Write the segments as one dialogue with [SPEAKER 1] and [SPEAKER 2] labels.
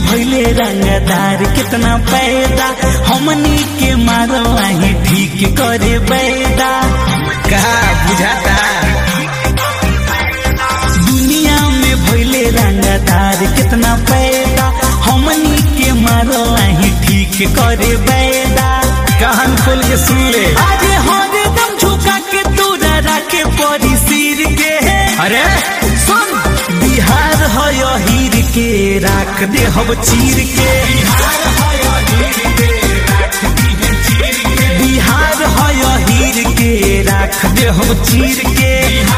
[SPEAKER 1] भइले रंगदार कितना पैदा हमनी के मारो आही ठीक करे बैदा
[SPEAKER 2] कहा बुझाता
[SPEAKER 1] दुनिया में भइले रंगदार कितना पैदा हमनी के मारो आही ठीक करे बैदा
[SPEAKER 2] कहन खोल के सुन ले
[SPEAKER 1] अरे हरदम झुका के तोरा रखे परी सिर के
[SPEAKER 2] अरे
[SPEAKER 1] सुन बिहार है हीर के राख दे हम चीर के बिहार है हीर के राख दे हम चीर के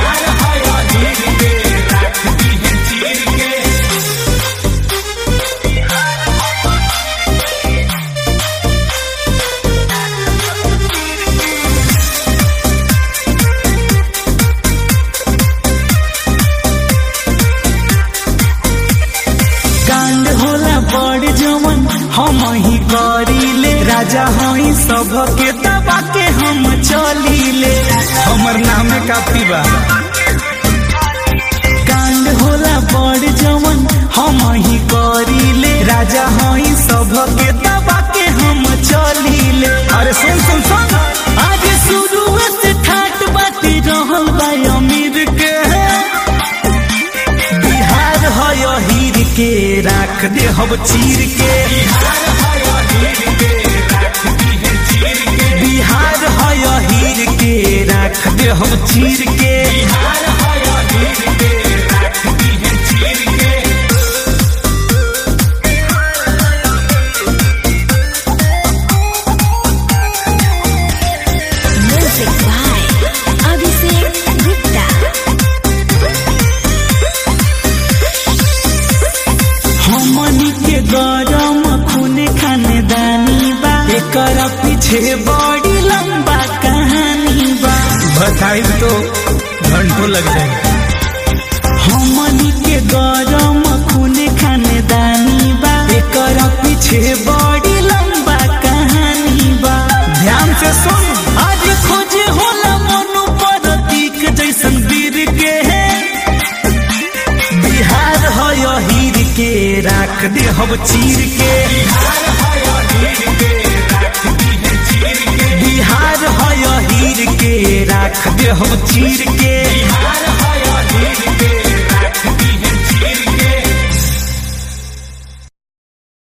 [SPEAKER 1] कांड होला बड़ जवन हम ही करीले राजा हई सब के दबा के हम चलीले
[SPEAKER 2] हमर नाम काफी बा
[SPEAKER 1] कांड होला बड़ जवन हम ही करीले राजा हई सब के दबा के हम चलीले
[SPEAKER 2] अरे सुन सुन सुन
[SPEAKER 1] आज शुरू से ठाट बाती रहल बा अमीर के बिहार है हीर के राख दे हम चीर के बिहार है हीर के राख दे हम चीर के
[SPEAKER 3] Music by Abhishek Gupta.
[SPEAKER 1] हमनी के गरम खून खानदानी बा एकर पीछे बड़ी लंबा कहानी बा
[SPEAKER 2] बताई तो घंटों लग जाए
[SPEAKER 1] हमनी के गरम खून खानदानी बा एकर पीछे बड़ी लंबा कहानी बा
[SPEAKER 2] ध्यान से सुन
[SPEAKER 1] आज खोजे होला मनु प्रतीक जैसन वीर के बिहार है हीर के राख दे हम चीर के बिहार है हीर के राख दे हम चीर के